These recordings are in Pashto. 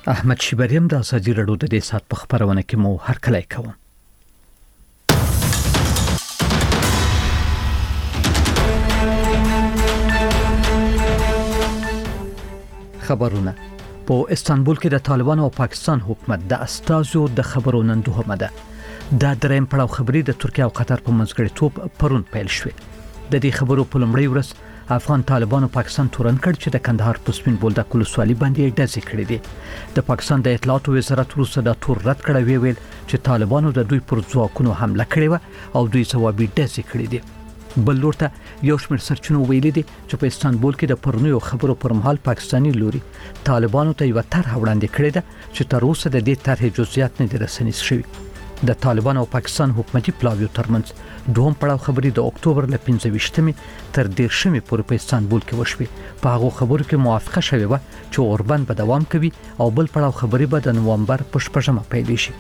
احمد شیبریم د ازادي راډیو د دې سات په خبرونه کې مو هرکلی کوم. خبرونه په استانبول کې د طالبان او پاکستان حکومت د استازو د خبرو نندوهمه ده. دا درېم پړاو خبري د ترکیه او قطر په منځګړیتوب پرون پیل شوې. د دې خبرو په لومړۍ ورځ افغان طالبانو پاکستان تورن کړ چې د کندهار په سپین بولدک ولسوالۍ باندې ډزې کړې دي. د پاکستان د اطلاعاتو وزارت وروسته دا تور رد کړی ویل چې طالبانو د دوی پر ځواکونو حمله کړې و او دوی ځوابي ډزې کړې دي. بل لورته یو شمېر سرچینو ویلي دي چې په استانبول کې د پرونیو خبرو پر مهال پاکستاني لوري طالبانو ته یو طرح وړاندې کړې ده چې تر اوسه د دې طرحې جزئیات نه دي رسنیز شوي. د طالبان او پاکستان حکومتي پلاویو ترمنځ دوهم پړاو خبري د اکتوبر ل 15مې تر 10مې پورې په استانبول کې وشوي. په هغه خبرو کې موافقه شوې و چې اوربان به دوام کوي او بل پړاو خبري به د نومبر په 8مه پیل شي.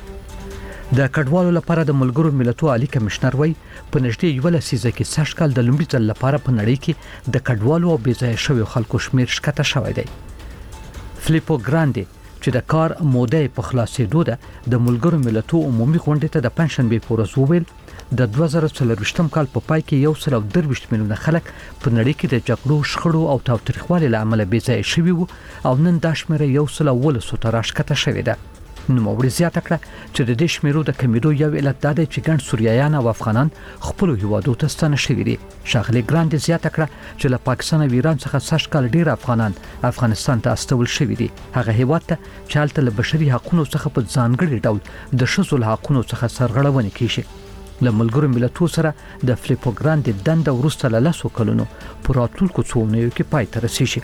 د کډوالو لپاره د ملګرو ملتونو عالی کمشنر وای په نږدې یو لسیزه کې 60 کال د لومړي ځل لپاره په نړۍ کې د کډوالو او بېځایه شویو خلکو شمیر شکته شوی دی. فلیپو ګراندي چې د کار موده په خلاصېدو ده د ملګرو ملتونو عمومي غونډې ته د پنځشنبه په ورځ وویل د 2024 کال په پای کې 123 میلیونه خلک په نړۍ کې د جګړو، شخړو او تاوتریخوالي له امله بېځایه شوي وو او نن دا شمېره 119 ته راښکته شوې ده. نوموړي زیاته کړه چې د دې شمیرو د کمیدو یو علت دا دی چې ګڼ سوریایان او افغانان خپل هیوادو ته ستانه شوي دي. ښاغلي ګراندي زیاته کړه چې له پاکستان او ایران څخه 60 کال ډیر افغانان افغانستان ته استول شوي دي. هغه هیواد ته چې هلته له بشري حقوقو څخه په ځانګړي ډول د ښځو له حقوقو څخه سرغړونه کیږي. له ملګرو ملتونو سره د فلیپو ګراندي دنده وروسته له 10 کلونو پر راتلونکو څو اونیو کې پای ته رسیږي.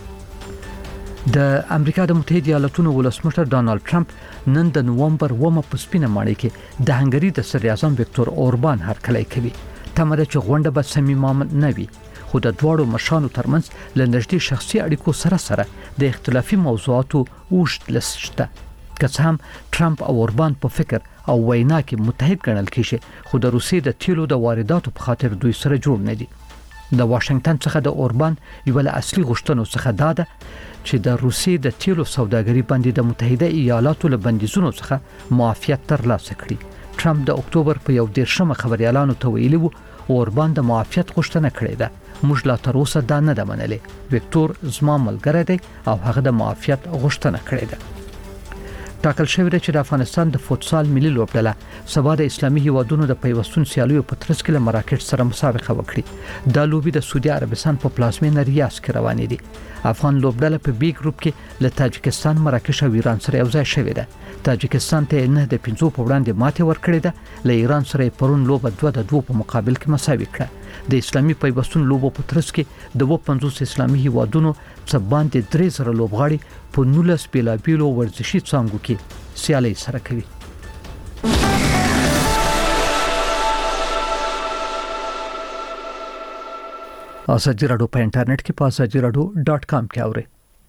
د امریکا د متحده ایالاتونو ولسمشر ډانلډ ټرمپ نن د نومبر 1 په سپینه ماڼۍ کې د هنګري د صدر اعظم وکتور اوربان هرکلی کوي. تمه ده چې غونډه به صمیمانه نه وي خو د دواړو مشرانو ترمنځ له نږدې شخصي اړیکو سره د اختلافي موضوعاتو اوږد لست شته. که څه هم ټرمپ او اوربان په فکر او وینا کې متحد ګڼل کېږي خو د روسیې د تیلو د وارداتو په خاطر دوی سره جوړ نه دي. د واشنگټن څخه د اوربان یو له اصلي غوښتنو څخه دا ده چې د روسیې د تیلو سوداګري باندې د متحده ایالاتو له بندیزونو څخه معافیت ترلاسه کړي. ټرمپ د اکتوبر په 11مه خبريالانو ته ویلي وو اوربان د معافیت غوښتنه کړې ده. موږ لا تر اوسه دا نه ده منلې. وکتور زما ملګری دی او هغه د معافیت غوښتنه کړې ده. ټاکل شوی دی چې د افغانستان د فوتسال ملي لوبډله سبا د اسلامي هیوادونو د پیوستون سیالیو په ترڅ کې له مراکش سره مسابقه وکړي. دا لوبي د سعودي عربستان په پلازمینه ریاض کې روانې دي. افغان لوبډله په بی ګروپ کې له تاجکستان، مراکش او ایران سره یو ځای شوې ده. تاجکستان ته 9-5 په وړاندې ماتې ورکړې ده. له ایران سره پرون لوبه 2-2 په مقابل کې مساوي کړه. د اسلامي پیوستون لوبو په ترڅ کې د 50 اسلامي هیوادونو څخه باندې 3000 لوبغاړي په 19 بیلابیلو ورزشي څانګو کې سیالي سره کوي. ازادي راډیو په انټرنیټ کې په azadiراdio.com کې اورئ.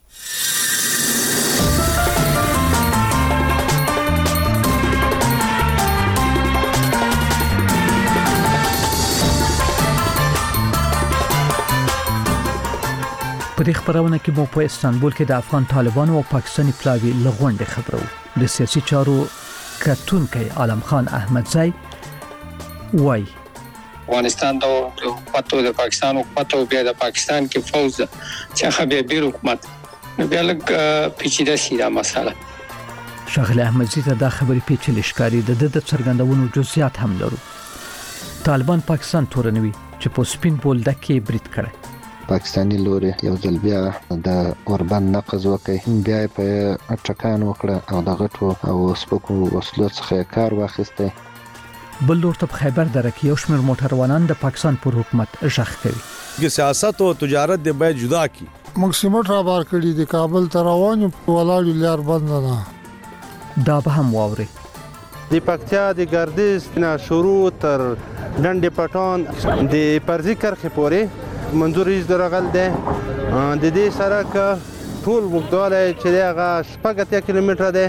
په دې خبرونه کې مو په استانبول کې د افغان طالبانو او پاکستاني پلاوی لغونډه خبرو. د سیاسي چارو کتونکي عالم خان احمدزی وای افغانستان د حکومت د پاکستان حکومت او بیا د پاکستان کې فوج څخه به حکومت بیا لږ پیچیده سیده مسله. شاغل احمدزی ته دا خبرې پیچلې ښکاري. د څرګندونو جزئیات هم لرو. طالبان پاکستان تورنوي چې په سپین بولدک کې برید کړي. پاکستاني لوري یو ځل بیا د اوربان نقض وکړي، بیا په اټکان وکړه او د غټو او سپکو وسلو څخه کار واخیسته. بل لور ته خیبر دره کې یو شمېر موټروانان د پاکستان پر حکومت ژغ کوي چې سیاست او تجارت د باید جدا کی. مکسیمټ را بار کړی د کابل تروان ولاړ لار بند نه. دا به هم واوري. د پکتیا د ګردیز نه شروع تر ډنډ پټان د پرزي کرخه پورې منظور یې درغل ده. د دې سړک ټول وګداله چې هغه 8 کیلومتره ده.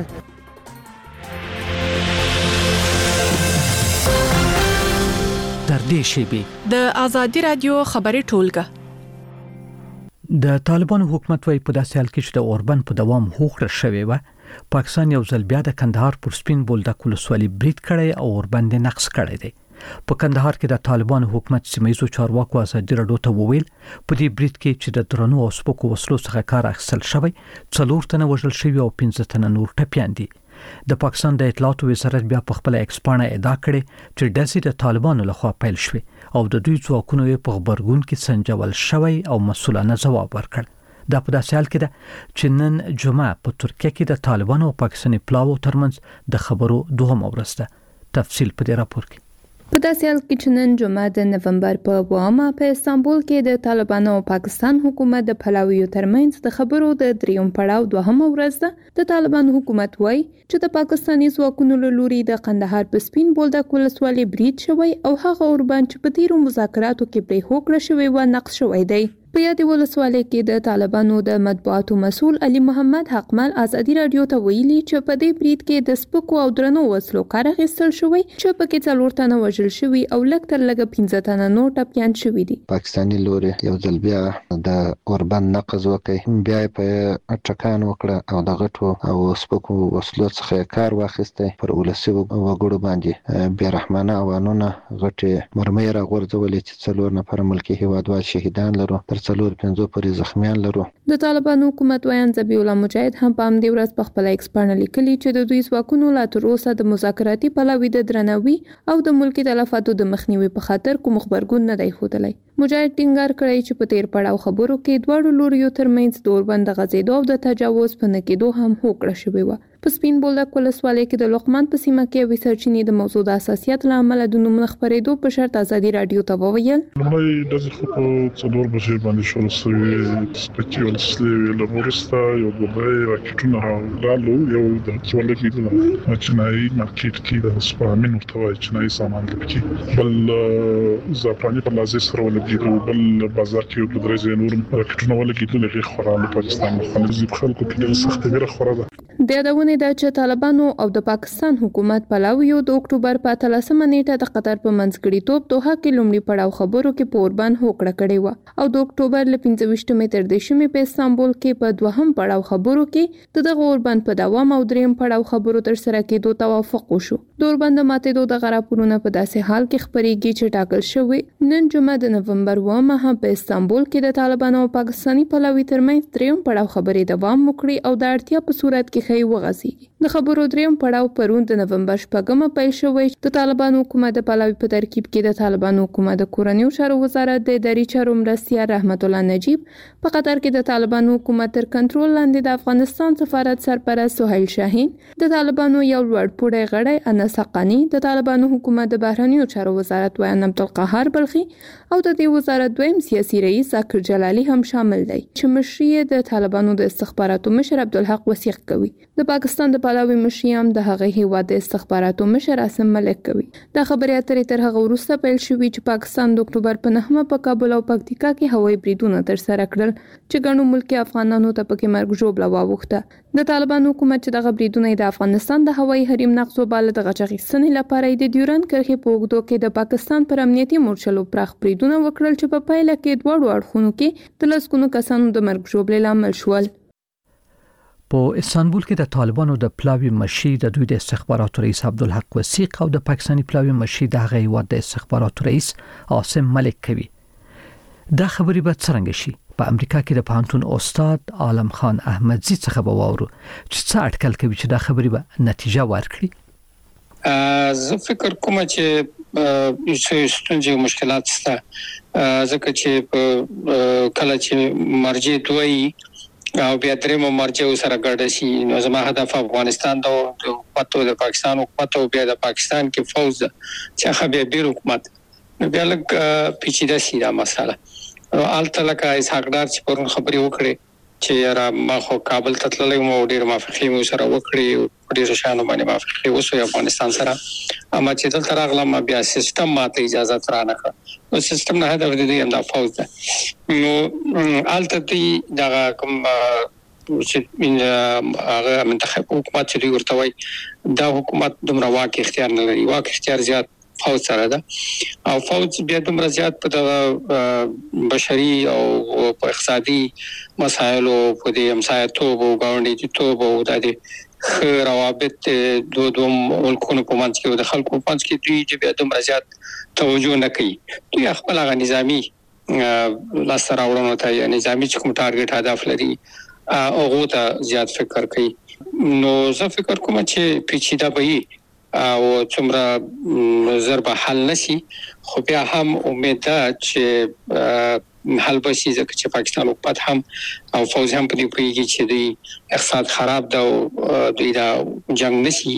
تر دې شی به د ازادي رادیو خبري ټولګه د طالبانو حکومت وايي په داسې حال کې چې د اوربند په دوام هوکړه شوې و پاکستان یو ځل بیا د کندهار پر سپین بولدک ولسوالۍ برید کړی او اوربند نقص کړی دی. په کندهار کې د طالبانو حکومت سیمایي چارواکو ازادي راډیو ته وویل په دې برید کې چې د درنو او سپکو وسلو څخه کار اخیستل شوی 4 تنه وژل شوی او 15 تنه نور ټپیان دي. د پاکستان د اطلاعاتو وزارت بیا په خپل ایکس پاڼه ادعا کړې چې ډزې د طالبانو لخوا پیل شوې او د دوی ځواکونو په خبرګون کې سنجول شوی او مسؤلانه ځواب ورکړ. دا په داسې حال کې ده چې نن جمعه په ترکیه کې د طالبانو او پاکستاني پلاوو ترمنځ د خبرو دوهمه ورځ ده. تفصیل په دې راپور کې. په داسې حال کې چې نن جمعه د نومبر په 2 په استانبول کې د طالبانو او پاکستان حکومت د پلاویو ترمنځ د خبرو د دریم پړاو دوهمه ورځ ده. د طالبانو حکومت وایي چې د پاکستاني ځواکونو له لوري د قندهار په سپین بولدک ولسوالۍ برید شوی او هغه اوربند چې په تیرو مذاکراتو کې پرې هوکړه شوی و نقض شوی دی. په یادې ولسوالۍ کې د طالبانو د مطبوعاتو مسؤل علي محمد حقمل ازادي راډیو ته ویلي چې په دې برید کې د سپکو او درنو وسلو کار اخیستل شوی چې په کې 4 تنه وژل شوی او لږ تر لږه 15 تنه نور ټپیان شوی دي. پاکستاني لوري یو ځل بیا د اوربند نقض وکړ، بیا په ټکان وکړه او د غټو او سپکو وسلو څخه کار واخیسته پر ولسی وګړو باندې بیا رحمانه اوانونه غټي مرمۍ را غورځولې چې 4 نفر ملکی هیوادوال شهیدان لرو، تر 4-5 پورې زخمیان لرو. د طالبانو حکومت وایي ذبیح الله مجاهد هم په همدې ورځ په خپل ایکس پاڼه لیکلي چې د دوی ځواکونو لا تر اوسه د مذاکراتي پلاوي د درناوي او د ملکی تلفاتو د مخنیوي په خاطر کوم خبرګون نه دی ښودلی. مجاهد ټینګار کړی چې په تیر پړاو خبرو کې دواړو لوریو ترمنځ د اوربند غځېدو او د تجاوز په نکېدو هم هوکړه شوې وه. په سپین بولدک ولسوالۍ کې د لقمان په سیمه کې یوې سرچینې د موضوع د حساسیت له امله د نوم نه خپرېدو په شرط ازادي راډیو ته وویل لومړی ډزې خو په 4 بجې باندې شروع شوې، سپکې ولسوالۍ له وروسته یو دوه راکټونه رالو، یو د څوارلس کې چینایي مارکیټ کې د سپامین ورته وایي چینایي سامان لکه بل زعفراني په لازم سره ولګېدو، بل بازار کې یو درې نور راکټونه ولګېدل چې خورانه پاکستان مخالف خلکو کې ډېر سخت ویره خوره ده. د یادونه ده چې طالبانو او د پاکستان حکومت پلاویو د اکتوبر په 13 نیټه د قطر په منځګړیتوب دوحه کې لومړی پړاو خبرو کې په اوربند هوکړه کړې و او د اکتوبر له 15 تر 10 په استانبول کې په دوهم پړاو خبرو کې د اوربند په دوام او دریم پړاو خبرو تر سره کېدو توافق وشو. د اوربند ماتېدو د غراپورونه په داسې حال کې خبرېږي چې ټاکل شوی نن جمعه د نومبر 2 په استانبول کې د طالبانو او پاکستاني پلاوي ترمنځ دریم پړاو خبرې دوام وکړي او د اړتیا په صورت کې وغځيږي. د خبرو دریم پړاو پرون د نومبر 8 پیل شوی. د طالبانو حکومت د پلاوي په ترکیب کې د طالبانو حکومت د کورنیو چارو وزارت د اداري چارو مرستیال رحمت الله نجیب په قطر کې د طالبانو حکومت تر کنټرول لاندې د افغانستان سفارت سرپرست سهیل شاهین، د طالبانو یو لوړپوړی غړی انس حقانی، د طالبانو حکومت د بهرنیو چارو وزارت ویان عبدالقهار بلخي او د دې وزارت دویم سیاسي رئیس ذاکر جلالی هم شامل دی چې مشري د طالبانو د استخباراتو مشر عبدالحق وثیق کوي. د پاکستان د پلاوي مشري هم د هغه هیواد د استخباراتو مشر عاصم ملک کوي. دا خبرې اترې تر هغه وروسته پیل شوې چې پاکستان د اکتوبر په 9 په کابل او پکتیکا کې هوایي بریدونه تر سره کړل چې ګڼو ملکی افغانانو ته پکې مرګ ژوبله واوښته. د طالبانو حکومت چې د بریدونه د افغانستان د هوایي حریم نقض وباله د غچغیستنې لپاره د ډیورند کرښې په اوږدو کې د پاکستان پر امنیتي مورچلو پراخ بریدونه وکړل چې په پایله کې دواړو اړخونو کې د لسګونو کسانو د مرګ ژوبلې لامل شول. په استانبول کې د طالبانو د پلاوي مشي د دوی د استخباراتو رئیس عبدالحق وثیق او د پاکستاني پلاوي مشي د هغه هیواد د استخباراتو رئیس عاصم ملک کوي. دا خبرې به څنګه شي؟ په امریکا کې د پوهنتون استاد عالم خان احمدزي څخه به واورو چې څه اټکل کوي چې دا خبرې به نتیجه ورکړي. زه فکر کوم چې ستونزې او مشکلات شته، ځکه چې کله چې مرجع دوی او بیا درېمو مرجع سره ګډ شي، نو زما هدف افغانستان د حکومت د پاکستان حکومت او بیا د پاکستان کې فوج چې خبره بیر حکومت نو بیا لږ پیچیده شي دا مسله. الته لکه اسحاق ډار چې پرون خبرې وکړي چې را ما خو کابل ته تللی مو ډیر موافقې مو سره وکړي، ډیر شانو باندې موافقې وسو افغانستان سره، اما چې دلته راغلم بیا سیستم ماته اجازه ترانه کړ، نو سیستم نه هدف دې هم دا فوج ده. نو الته دې دا کوم چې هغه منتخب حکومت چې ورته وای دا حکومت دومره واک اختیار نه لري، واک اختیار زیات فوج سره ده او فوج بیا دومره زیات په دغه بشري او په اقتصادي مسایلو په دې همسایتوب او ګاونډیتوب او د روابط دوه ملکونو په منځ کې او د خلکو په منځ کې دوی بیا دومره زیات توجه نه کوي دوی خپل هغه نظامی لاس راوړنو ته یا نظامی چې کوم ټارګټ هدف لري هغه ته زیات فکر کوي نو زه فکر کوم چې پیچیده به او څومره ضرب حل نشي خو بیا هم امید ده چې حل بشي ځکه چې پاکستان حکومت هم او فوج هم په دې پیږي چې دوی اقتصاد خراب ده او دوی دا جنگ نشي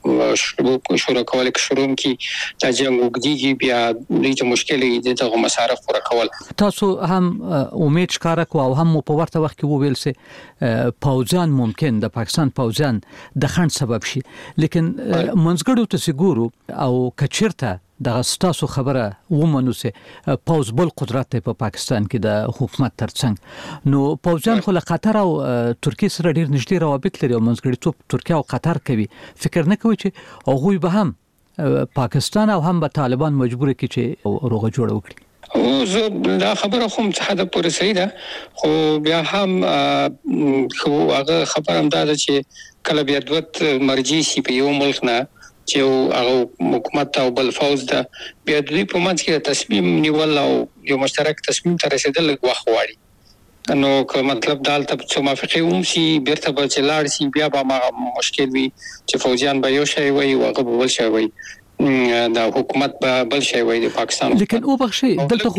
شروع کول کې شروع کی دا جنگ وګړي بیا دوی ته مشکل دي دغه مصارف پوره کول تاسو هم امید ښکارا کو او هم په ورته وخت کې وویل سي پوځان ممکن د پاکستان پوځان د خند سبب شي لیکن منځګړو ته سګورو او کچرته د ستاسو خبره ومنو سه پوز بل قدرت په پاکستان کې د حکومت ترڅنګ نو پوځان خو له قطر او ترکیه سره ډیر نږدې روابط لري او منځګړیتوب ترکیه او قطر کوي فکر نه کوي چې هغه به هم پاکستان او هم به طالبان مجبور کړي چې روغه جوړ وکړي او زه دا خبره کوم چې حدا پورې صحیح ده خو بیا هم خو هغه خبره هم ده چې کله بیا دوت مرجع شي په یو ملک نه چې هغه حکومت او بل فوج ده بیا دوی په منځ کې تصمیم نیول او یو مشترک تصمیم ته رسیدل وخت غواړي نو که مطلب دالته څه موافقه ومسي بیرته به چلاړ شي بیا به ما مشکل وي چې فوجیان به یو شی وي او هغه بل شی وي دا حکومت به بل شی وي د پاکستان لیکن او بخشي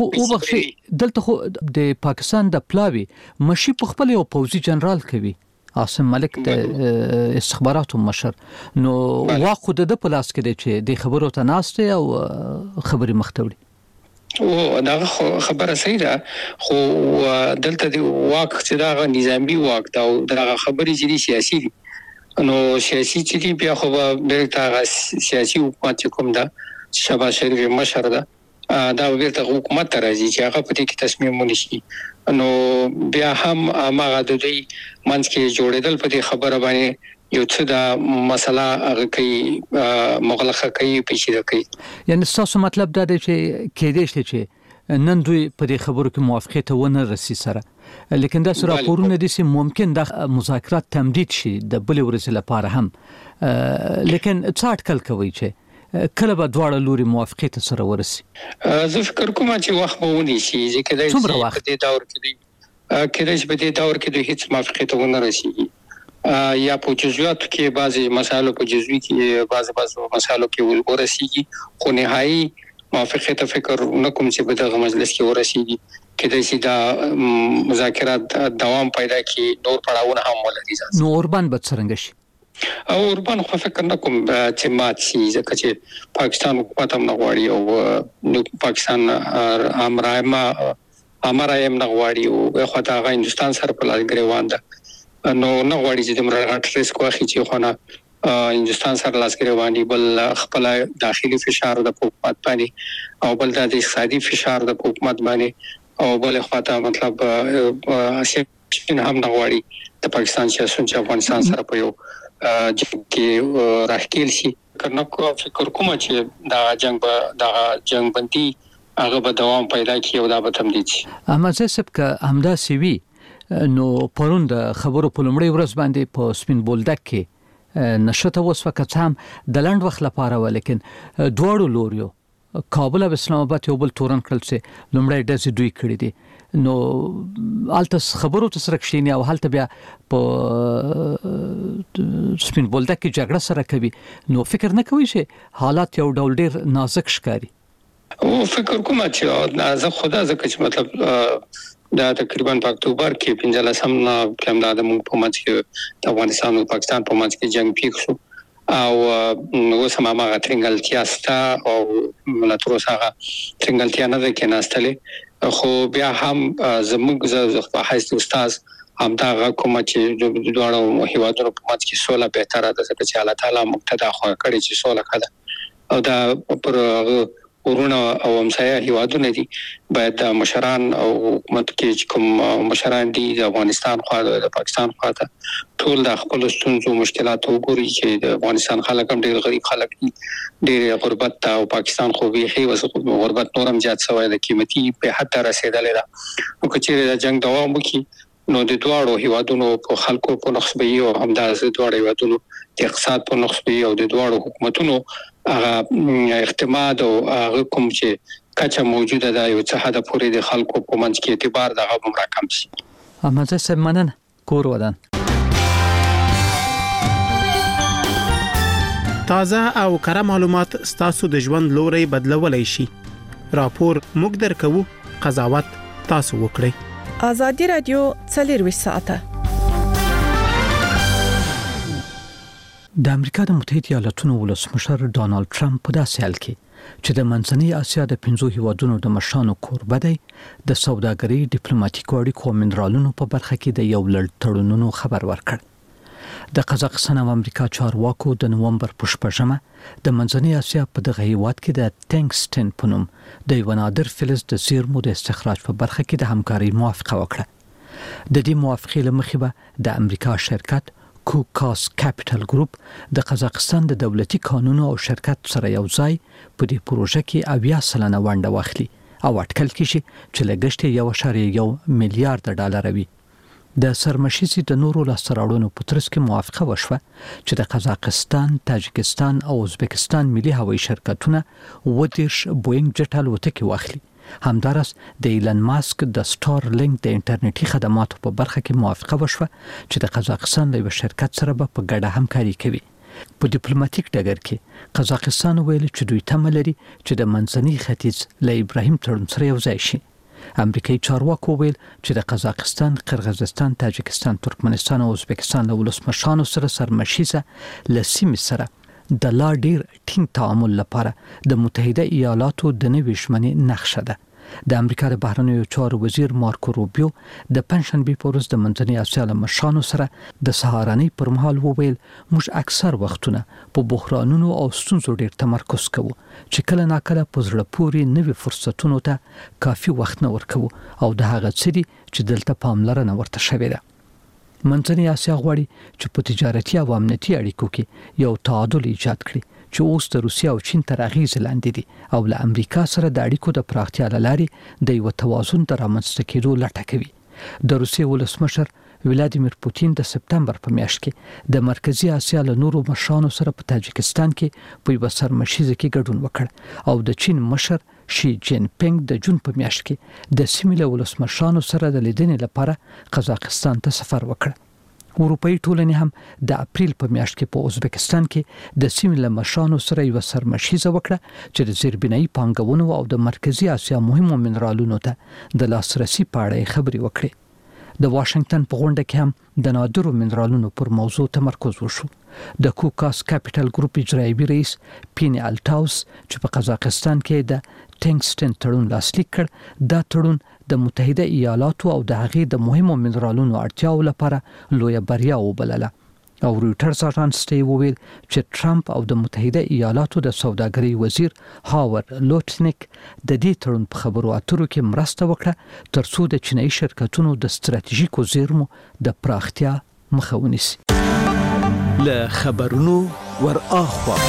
دلته خو د پاکستان د پلاوی مشي په خپل یو پوځي جنرال کوي عاصم ملک د استخباراتو مشر نو واخو د پلاس کې چې د خبرو ته ناشته او خبري مختوړي او دا خبره صحیح ده خو دلته دی واک چې دا نظامی واک دا خبري چې سیاسي دي نو سیاسي چې بیا خو ډیرته سیاسي حکومت کوم ده شهباز شریف مشر ده دا ورته حکومت راځي چې هغه په دې کې تصمیم ونیسي نو بیا هم هغه د دوی منځ کې جوړېدل په دې خبره باندې یو څه دا مسله هغه کوي مغلقه کوي پیچیده کوي یعنی تاسو مطلب دا دی چې کېدې شي چې نن دوی په دې خبرو کې موافقه ته ونه رسي سره لیکن دا سره راپورونه دي چې ممکن د مذاکرات تمدید شي د بل ورځ لپاره هم لیکن څه اټکل کوي چې کله به دواړه لوري موافقه ته سره ورسي زه فکر کوم چې وخت به ونی شي ځکه د دې دور کې د هیڅ موافقه ته ونه رسیږي یا په جزئیاتو کې بعضی مسایلو په جزوی کې بعضی مسایلو کې ورسیږي خو نهایی موافقه ته فکر نه کوم چې په دغه مجلس کې ورسیږي کله چې دا مذاکرات دوام پیدا کړي نور پړاوونه هم ولري نو اوربان به څنګه شي او اوربان خو فکر نه کوم چې مات شي ځکه چې پاکستان حکومت هم نه غواړي او نو پاکستان امرایم نه غواړي او خو دا هندستان سره په لار ګریوان ده نو نه غواړي چې د مرغټ ریسک واخلي چې خو نه هندستان سره لاس ګریوان دي بل خپل داخلي فشار د حکومت باندې او بل د اقتصادي فشار د حکومت باندې او بل خواته مطلب اسین هم نه غواړي د پاکستان سیاست چې افغانستان سره په یو کې راخیل شي کنه کو فکر کوم چې دا جنگ بندي هغه به دوام پیدا کړي او دا به تمدید شي اما زه سب که همدا سیوی نو پرون د خبرو په لومړی ورځ باندې په سپین بولدک کې نشته وسوکه هم د لاند وخت لپاره ولیکن دوړو لوريو کابل او اسلام آباد یو بل تورن کړل چې لومړی ډز دوی کړی دي نو الته خبرو ته سره کښینی او هلته بیا په سپین بولدک کې جګړه سره کوي نو فکر نه کوي چې حالات یو ډول ډیر نازک ښکاري او فکر کوم چې نازک خدا ځکه چې مطلب دا تقریبا په اکتوبر کې 15 نه کوم د په منځ کې د افغانستان او پاکستان په منځ کې جنگ پیښ شو او نو سم ما غترنګلتیا ستا او ملاتړو سره ترنګلتیا نه ده کې ناستلې خو بیا هم زموږ په حیث استاد همدا کوم چې د دوړو هیوادونو په منځ کې سوله بهتره ده چې الله تعالی مقتدا خو کړی چې سوله کړه او دا پر ورونه او همسایه هیوادونه دي باید د مشران او حکومت کې کوم مشران دي د افغانستان خوا د پاکستان خوا ته ټول د خپل ستونزو مشکلات وګوري چې د افغانستان خلک هم ډېر غریب خلک دي ډېر غربت او پاکستان خو به غربت نورم زیات شوی د قیمتي په حد رسیدلې ده او کچېره د جنگ دوام وکړي نو د دواړو هیوادونو په خلکو په نقص به او همداز دواړو هیوادونو د اقتصاد په نقص به او د دواړو حکومتونو هغه اعتماد او هغه کوم چې کچا موجوده ده یو څه حد پورې د خلکو په منځ کې اعتبار دغه بمرا کم شي. امازه سمنن کور ودان تازه او کره معلومات ستاسو د ژوند لوري بدلولای شي. راپور موږ درکو، قضاوت تاسو وکړئ. آزادي رادیو 24 ساعته. د امریکا د متحده ایالاتونو ولسمشر ډانلډ ټرمپ په داسې حال کې چې د منځنۍ اسیا د 15 هیوادونو د مشرانو کوربه دی د سوداګرۍ ډیپلوماټیکو اړیکو او منرالونو په برخه کې د یو لړ تړونونو خبر ورکړ. د قزاقستان او امریکا چارواکو د نومبر په 8 د منځنۍ اسیا په دغه هیواد کې د ټنګسټن په نوم د یو نادر فلز د زیرمو د استخراج په برخه کې د همکارۍ موافقه وکړه. د دې موافقې لمخې به د امریکا شرکت کوکاس کیپټل ګروپ د قزاقستان د دولتي قانونو او شرکت سره یو ځای په دې پروژه کې 80% ونډه واخلي او اټکل کیږي چې لګښت 1.1 میلیارډ ډالر وي. د سرمشيزي د نورو لاسراړونو په ترڅ کې موافقه وشوه چې د قزاقستان، تاجکستان او ازبکستان ملي هوایي شرکتونه ودیش بوینګ جټ الوتکې واخلي. همدارس د ایلن ماسک د سټار لینک د انټرنیټي خدماتو په برخه کې موافقه وشوه چې د قزاقستان له شرکت سره په ګډه همکاري کوي. په ډیپلوماټیک ډګر کې قزاقستان ویل چې دوی تمه لري چې د منځني ختیځ له ابراهیم تړون سره یو ځای شي. امریکایي چارواکو ویل چې د قزاقستان، قرغیزستان، تاجکستان، ترکمنستان او ازبکستان له ولسمشرانو سره سرمشيزه لسیمې سره د لا ډیر ټینګ تعامل لپاره د متحده ایالاتو د نوې شمنې نقشه ده. د امریکا د بهرنیو چارو وزیر مارکو روبیو د پنځشنبه په ورځ د منځنۍ اسیا له مشرانو سره د سهارنۍ پر مهال وویل موږ اکثر وختونه په بحرانونو او ستونزو ډیر تمرکز کوو چې کله ناکله په زړه پورې نوې فرصتونو ته کافي وخت نه ورکوو او د هغه څه چې دلته پاملرنه ورته شوې ده. منځنۍ اسیا غواړي چې په تجارتي او امنیتي اړیکو کې یو تعادل ایجاد کړي چې اوس د روسیا او چین تر اغیز لاندې دي او له امریکا سره د اړیکو د پراختیا لارې د یو توازن د رامنځته کېدو لټه کوي. د روسیې ولسمشر ولادیمیر پوتین د سپتمبر په میاشت کې د مرکزی اسیا له نورو مشرانو سره په تاجکستان کې په یو سرمشيزه کې ګډون وکړ او د چین مشر شي جین پینګ د جون په میاشت کې د سیمې له ولسمشرانو سره د لیدنې لپاره قزاقستان ته سفر وکړ. اروپאי ټولنې هم د اپریل په میاشت کې په ازبکستان کې د سیمې له مشرانو سره یو سرمشيزه وکړه چې د زیربنایي پانګونو او د مرکزی اسیا مهمو منرالونو ته د لاسرسي په اړه خبرې وکړي. د واشنگټن په غونډه کې هم د نادرو منرالونو پر موضوع تمرکز وشو. د کوکاس کیپټل ګروپ اجرایي رئیس پینی الټاوس چې په قزاقستان کې د ټنګسټن تړون لاسلیک کړ، دا تړون د متحده ایالاتو او د هغې د مهمو منرالونو اړتیاو لپاره لویه بریا وبلله. او رويټرز اژانس ته وویل چې ټرمپ او د متحده ایالاتو د سوداګرۍ وزیر هاورد لوټنیک د دې تړون په خبرو اترو کې مرسته وکړه ترڅو د چینایي شرکتونو د ستراتیژیکو زیرمو د پراختیا مخه ونیسي. له خبرونو ور اخوا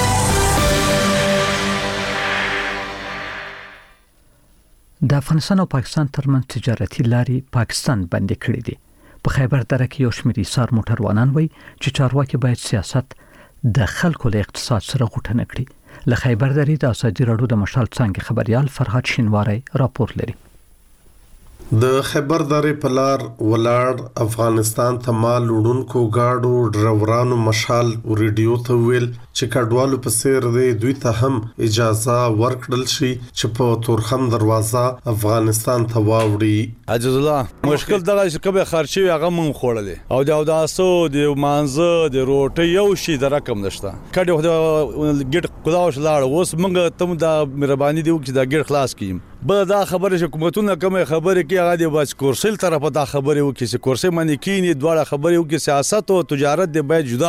د افغانستان او پاکستان ترمنځ تجارتي لارې پاکستان بند کړې دي. په خیبر دره کې یو شمېر ایثار موټروانان وایي چې چارواکي باید سیاست د خلکو له اقتصاد سره غوټه نه کړي. له خیبر درې د ازادي راډیو د مشال څنګه خبريال فرهاد شینواری راپور لري. د خیبر درې په لار ولاړ افغانستان ته مال وړونکو گاډو ډرایورانو مشال ریډیو ته ویل چې کډوالو په سیر دی دوی ته هم اجازه ورکړل شي چې په تورخم دروازه افغانستان ته واوړي. عجز الله مشکل دغه چې کبه خرچي هغه مونږ خوړلې او د اوداسو د مانزه د روټي یو شي د رقم نشته کډه د ګټ خداوش لاړ اوس مونږ تم د مهرباني دی چې دا ګټ خلاص کیم. به دا خبره چې حکومتونه کومه خبره کې هغه د بس کورسل طرفه دا خبره وکړي چې کورسې باندې کینی دواړه خبره وکړي سیاست او تجارت د باید جدا کی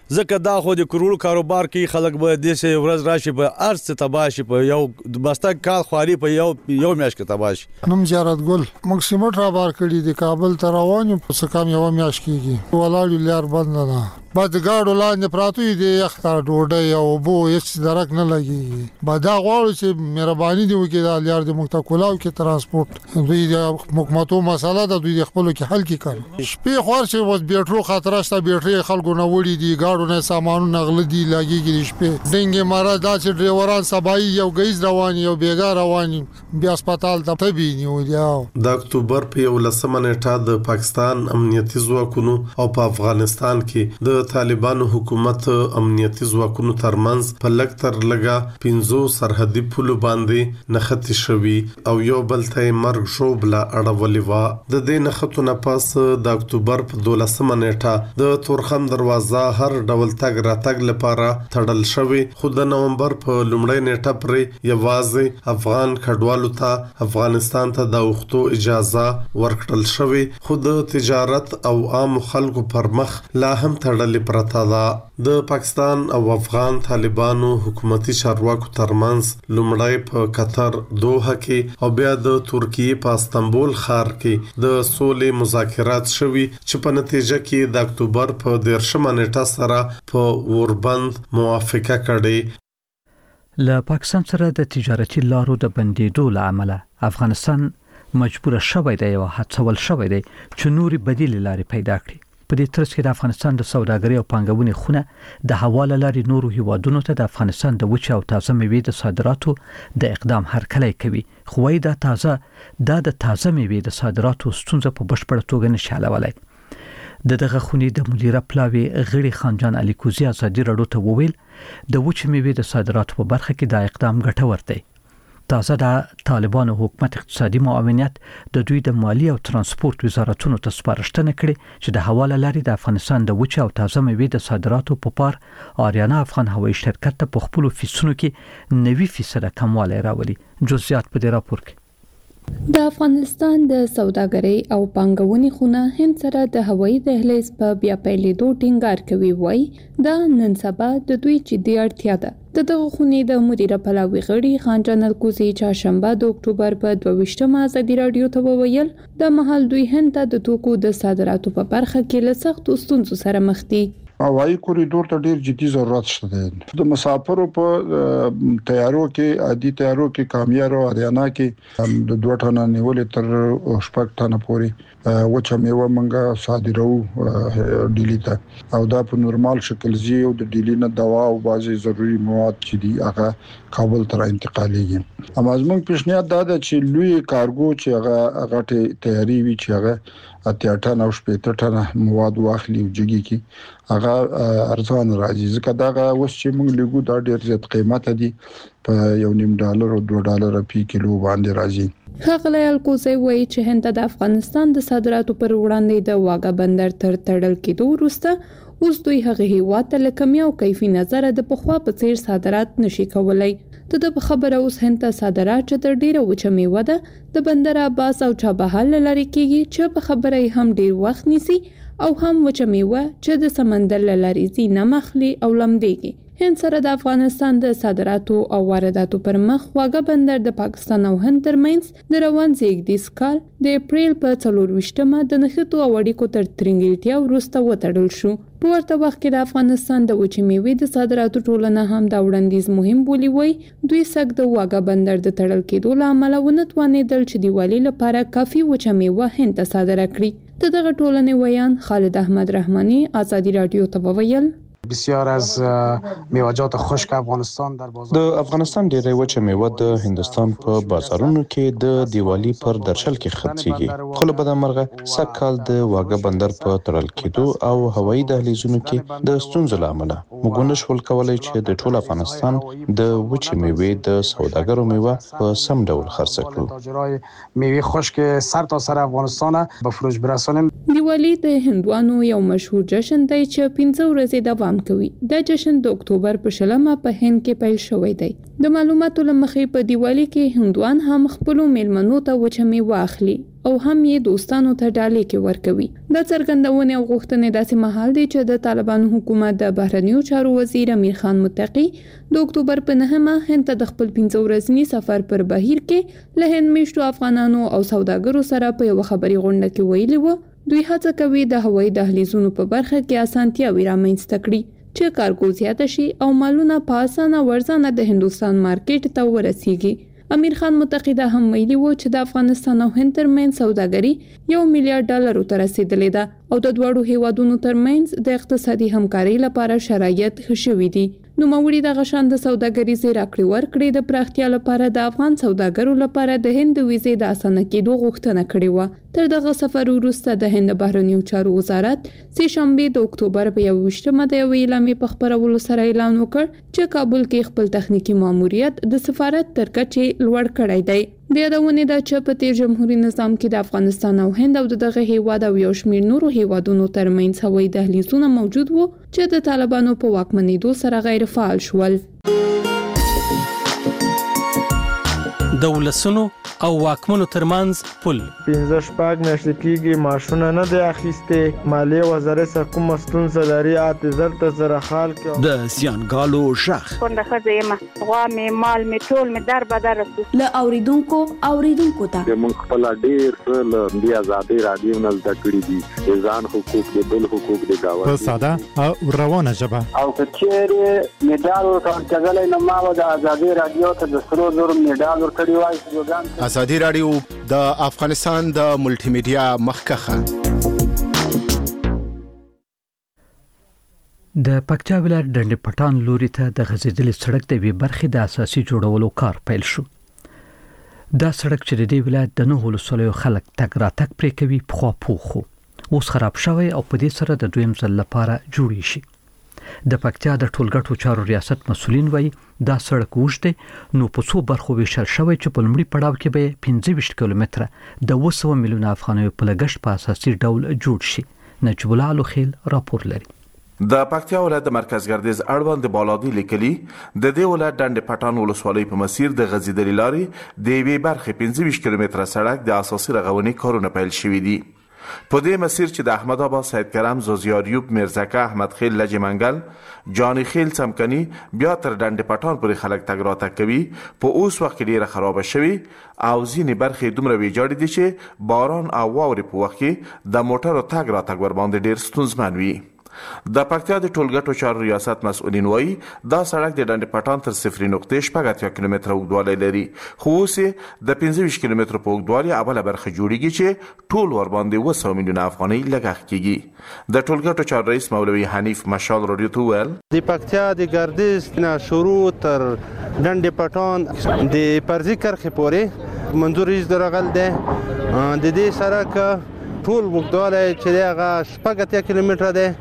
ځکه دا خو د کروڑو کاروبار کې خلک به د سه ورځ راشي په ارث تباشي په یو بسته کال خواري په یو میاشت کې تباشي نوم زیارت ګل مکسیمټ را بار کړی د کابل تر روانو په سکام یو میاشت کېږي ولاړ لار بند نه بعد ګاډو لاندې پراتوي د یخته ډوډۍ او بو هیڅ درک نه لګي بعد غواړي چې مهرباني دی وکړي د لار د مکتکولاو کې ترانسپورت دوی د حکومتو مسله د دوی خپل کې حل کړي شپې خور چې وس بیټرو خطر شته بیټري خلکو نه وړي دي ګاډو نه سامانو نغل دي لګيږي شپې ډنګ مراد دا چې ډرایوران سبای یو غیز رواني یو بیګا رواني بیا هسپتال ته تبي نیو د اکتوبر په 11 نیټه د پاکستان امنیتي ځواکونو او په افغانستان کې د طالبانو حکومت امنیتي ځواکونو ترمنځ په لکتر لګا 15 سرحدي پولو باندې نختی شوی او یو بل ته مرګ شوبله اړولې و د دې نختو نه پاس د اکتوبر په 12 نیټه د تورخم دروازه هر ډول تګ راتګ لپاره تړل شوی خو د نومبر په لومړۍ نیټه پرې یوازې افغان کډوالو ته افغانستان ته د وختو اجازه ورکړل شوی خو د تجارت او عام خلکو پر مخ لا هم تړل پرتا ده د پاکستان او افغان طالبانو حکومتي چارواکو ترمنځ لومړی په قطر دوحه کې او بیا د ترکیه په استانبول ښار کې د سولې مذاکرات شوي چې په نتیجه کې د اکتوبر په 13 نیټه سره په اوربند موافقه کړې له پاکستان سره د تجارتي لارو د بندیدو لامل افغانستان مجبور شوی دی او هڅول شوی دی چې نوري بدیل لارې پیدا کړي په دې ترڅ کې د افغانستان د سوداګرۍ او پانګونې خونه د حواله لاري نورو هیوادونو ته د افغانستان د وچه او تازه میوې د صادراتو د اقدام هرکلی کوي خو وايي د تازه میوې د صادراتو ستونزه په بشپړه توګه نشي حلولای دغه خونې د مدیره پلاوی غړي خانجان علي کوزي ازادي رادیو ته وویل د وچه میوې د صادراتو په برخه کې د اقدام ګټور دی تازه د طالبانو حکومت اقتصادي معاونت د دوی د مالی او ترانسپورت وزارتونو ته سپارښتنه کړې چې د حواله لاري د افغانستان د وچه او تازه میوې د صادراتو په پار آریانا افغان هوایي شرکت ته په خپل فیسونو کې 90% کموالی راولي جزئیات په دې راپور کې د افغانستان د سوداګرۍ او پانګونې خونه هند سره د هوایي دهلیز په بیا پیلېدو ټینګار کوي وای دا نن سبا د دوی جدي اړتیا ده دغه خونې د مدیره پلاوی غړي خانجان الکوزي چهارشنبه د اکتوبر په 22 ازادي رادیو ته وویل د محل دوی هند ته د توکو د صادراتو په برخه کې له سختو ستونزو سره مخ دي هوایي کوریډور ته ډیر جدي ضرورت شته د مسافرو په تیارو کې عادي تیارو کې کامیار او اریانا کې د 2 ټنه نیولې تر 6 ټنه پورې وچه میوه منګه صادرو ډیلی ته او دا په نورمال شکل زی او د ډیلی نه دوا او بعضي ضروري مواد چې دي هغه کابل ته انتقالېږي امازمن پیشنهاد دا ده چې لوی کارګو چې هغه تیاری وي چې هغه اتیا ټنه او 15 ټنه مواد واخلي او جګي کې هغه ارزان راځي ځکه دا اوس چې موږ لګو دا ډیر زیات قیمت دي په $1.5 او $2 په کیلو باندې راځي ښاغلی الکوزي وایي چې هند د افغانستان د صادراتو پر وړاندې د واګه بندر تر تړل کېدو وروسته اوس دوی هغه هیواد ته له کمي او کیفي نظره د پخوا په څیر صادرات نشي کولای د خبره اوس هند ته صادرات چې تر ډیره وچه میوه ده د بندر عباس او چابهار لاري کېږي چې په خبره هم ډیر وخت نیسي او هم وچه میوه چې د سمندر لاري زینه مخلي او لمدېږي هند سره د افغانستان د صادراتو او وارداتو پر مخ واګه بندر د پاکستان او هند ترمنځ د روان زیږدیز کال د اپریل په 24مه د نښتو او اړیکو تر ترنګلتیا وروسته وتړل شو په ورته وخت کې د افغانستان د وچې میوې د صادراتو ټولنه هم دا وړاندیز مهم بولي وای دوی سګ د واګه بندر د تړل کېدو لامل ونتوانېدل چې دیوالي لپاره کافي وچه میوه هند ته صادره کړي دغه ټولنې ویان خالد احمد رحماني ازادي رادیو ته وویل بسیار از میوه‌جات خشک افغانستان در بازار د افغانستان ډېری وچه میوه د هندستان په بازارونو کې د دیوالي پر درشل کې خرڅيږي خو له بده مرغه سکهال د واګه بندر په تړل کېدو او هوایي دهلیزونو کې د ستونزو لامل موږ نشول کولای چې د ټول افغانستان د وچه میوه د سوداګرو میوه په سم ډول خرڅ کړو میوه خشک سر تا سر افغانستان به فروش برسانیم دیوالی د هندوانو یو مشهور جشن دی چې 15 ورځې دوام احترام کوي. دا جشن د اکتوبر په 20 په هند کې پیل شوی دی. د معلوماتو لمخې په دیوالی کې هندوان هم خپل میلمنو ته وچمي واخلي او هم یې دوستانو ته ډالۍ کې ورکوي. دا څرګندونه او غوښتنې داسې مهال دی چې د طالبانو حکومت د بهرنیو چارو وزیر امیر خان متقی د اکتوبر په 9 هند ته د خپل 15 ورځني سفر پر بهیر کې له هند میشتو افغانانو او سوداګرو سره په یو خبري غونډه کې ویلي وو دوی هڅه کوي د هوایي دهلیزونو په برخه کې اسانتیاوي رامنځته کړي چې کارګو زیاته شي او مالونه په اسانه ورځنه د هندستان مارکیټ ته ورسیږي. امیر خان متقی دا هم ویلي وو چې د افغانستان او هند ترمنځ سوداګري $1 میلیارډ ته رسیدلې ده او د دوړو هیوادونو ترمنځ د اقتصادي همکارۍ لپاره شرایط ښه شوي دي. نو موري د غشان د سوداګریزي راکړې ورکړې د پراختیا لپاره د افغان سوداګرو لپاره د هند ویزې د اسانه کېدو غوښتنه کړې و. تر دغه سفر وروسته د هند بهرنیو چارو وزارت سه شنبه د اکتوبر په 21مه د یو اعلامیې په خبرولو سره اعلان وکړ چې کابل کې خپل تخنیکی ماموریت د سفارت تر کچې لوړ کړی دی. د یادونه ده چې په تیر جمهوریت نظام کې د افغانستان او هند او دغه هیواد او یو شمېر نورو هیوادونو ترمنځ هوایي دهلیزونه موجود وو چې د طالبانو په واکمنېدو سره غیر فعال شول. د ولسونو او واکمنو ترمنځ پل 15 میاشتې کېږي ماشونه نه دی اخیسته. مالیه وزارت سره کوم ستونزه لري اعتذار ته سره حال کې د زیانګالو شخ څنګه خزه ما غوا می مال می ټول می در بدر له اوریدونکو ته موږ خپل ډیر څه د آزادۍ رادیو نه زده کړی دي ځان حقوق د بل حقوق د گاوه په ساده او روانه ژبه او کچېره میډال ورکړل نو ما د آزادۍ رادیو ته د سرو زر میډال ورکړی وای. ازادي رادیو د افغانستان د ملټي میډیا مخکخه. د پکتیا ولایت ډنډ پټان لوري ته د غزیدلې سړک د وی برخې د اساسي جوړولو کار پیل شو. دا سړک چې د دې ولایت د نوو ولسوالیو خلک تګ راتګ پرې کوي په خوا پوخو اوس خراب شوی او په دې سره د دویم ځل لپاره جوړی شي. د پکتیا د ټولګټو چارو ریاست مسولین وایي دا سړک وشته نو په څو برخو ویشل شوی چې په لومړي پړاو کې به 25 کیلومتره د 200 میلیون افغانیو په لګښت په اساسي ډول جوړ شي. نجیب الله الخیل راپور لري. د پکتیا ولایت د مرکز ګردیز اړوند د بالادی لیکلي د دې ولایت ډنډ پټان ولسوالۍ په مسیر د غزیدلې لارې د یوې برخې 25 کیلومتره سړک د اساسي رغونې کارونه پیل شوي دي. په دې مسیر چې د احمد آباد سید کرم زوزیاریوب میرزکه احمد خیل لجه منګل جانی خیل څمکني بیا تر ډنډ پټان پورې خلک تګ راتګ کوي په اوس وخت کې ډیره خراب شوی او ځینې برخې دومره ویجاړې دي چې باران او واورې په وخت کې د موټرو تګ راتګ ور باندې ډیر ستونزمن وي. د پکتیا د ټولګټو چارو ریاست مسؤلین وایي دا سړک د ډنډ پټان تر 0.8 کیلومتره اوږدوالی لري خو اوس د 25 کیلومتره په اوږدوالي اوله برخه جوړیږي چې ټول ور باندې 200 میلیون افغانۍ لګښت کیږي. د ټولګټو چارو رئیس مولوي حنیف مشال رادیو ته ویل د پکتیا د ګردیز نه شروع تر ډنډ پټان د پرزي کرخې پورې منظور درغل ده. د دې سړک ټول اوږدوالی چې هغه 8 کیلومتره ده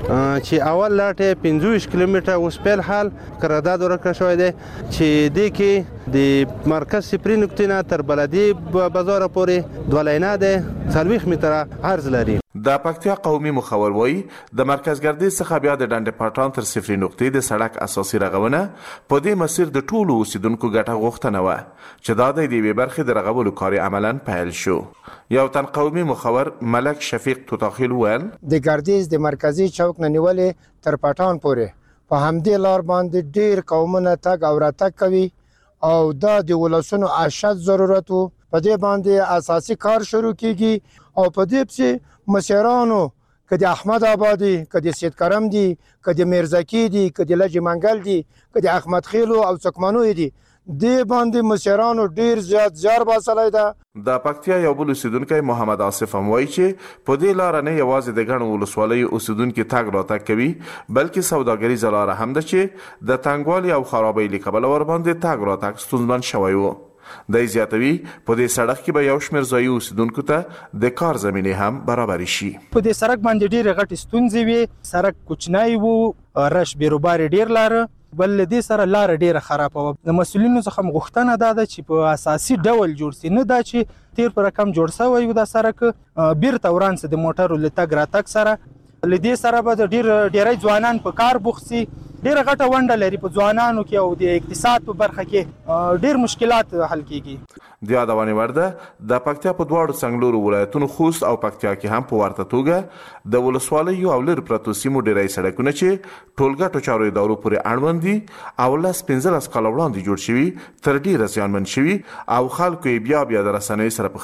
چې اول لاټه 25 کیلومتره اوس په حال قرارداد ورکړ شوی دی چې د کې د مرکز سپری نقطې نه تر بلدي بازار پورې دولینه ده 40 متره عرض لري. د پکتیا قومي مخور وایي د مرکز ګردیز څخه بیا د ډنډ پټان تر 0 نقطې د سړک اساسي رغونه په دې مسیر د ټولو اوسیدونکو ګټه غوښتنه و چې دا د دې برخې د رغولو کار عملاً پیل شو. یو تن قومي مخور ملک شفیق توتاخیل ویل د ګردیز د مرکزی چوک نه نیولې تر پټان پورې په همدې لار باندې ډیر قومونه تګ او راتګ کوي او دا د ولسونو اشد ضرورت وو. په دې باندې اساسي کار شروع کیږي او په دې پسې مسیرانو کدی احمد آبادی کدی سید کرم دی کدی میرزکی دی کدی لجه منګل دی کدی احمد خیلو او څکمنوی دی د باندې مسیرانو ډیر زیات زیار باسلای ده. د پکتیا یو بل اوسیدونکی محمد آصف هم وایي چې په دې لار نه یوازې د ګڼو ولسوالیو اوسیدونکي تګ راتګ کوي بلکې سوداګریزه لار هم ده چې د تنګوالي او خرابۍ له کبله ور باندې تګ راتګ ستونزمن شوی و. د زیاتوي په دې سړک کې به یو شمېر ځایي اوسیدونکو ته د کار زمینې هم برابر شي. په دې سړک باندې ډېرې غټې ستونزې وي. سړک کوچنی و رش بیروبار ډېر لاره بل دې سره لار ډیره خرابه و. د مسولینو څخه غوښتنه ده چې په اساسي ډول جوړ شي نه دا چې تیر پر رقم جوړ شوی و د سړک بیرته ورانسه د موټرو لتګ راتګ سره لدې سره به د ډیری ځوانان په کار بوخت سي. ډیره غټه ونډه لري په ځوانانو کې او د اقتصاد په برخه کې ډیر مشکلات حل کیږي. د یادونې وړ ده د پکتیا په دواړو څنګلورو ولایتونو خوست او پکتیا کې هم په ورته توګه د ولسوالیو او لرې پرتو سیمو ډیری سړکونه چې ټولګټو چارو ادارو پورې اړوند دي او 15 کاله وړاندې جوړ شوي تر ډیره زیانمن شوي او خلکو یې بیا د رسنیو سره په